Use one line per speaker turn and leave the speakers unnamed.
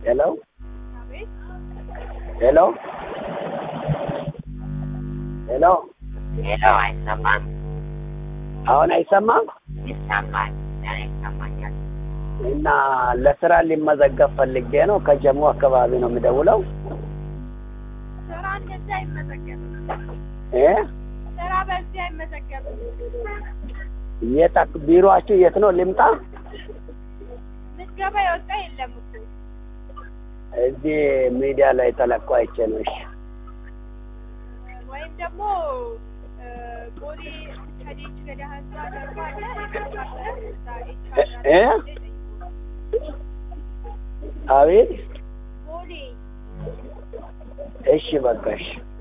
Hello? Hello? Hello?
Hello, አይሰማም?
አሁን አይሰማም?
ይሰማል። አይሰማኛል።
እና ለስራ ሊመዘገብ ፈልጌ ነው ከጀሙ አካባቢ ነው የምደውለው።
ስራ እንደዛ አይመዘገብም። ስራ በዚህ አይመዘገብም።
ቢሮአችሁ የት ነው ልምጣ?
ምዝገባ የወጣ የለም እኮ
እዚህ ሚዲያ ላይ ተለቆ አይቼ ነው። እሺ
ወይም ደግሞ ቦሌ ከዴች ገዳ ህንጻ ደርባለ
አቤት
ቦሌ
እሺ በቃ እሺ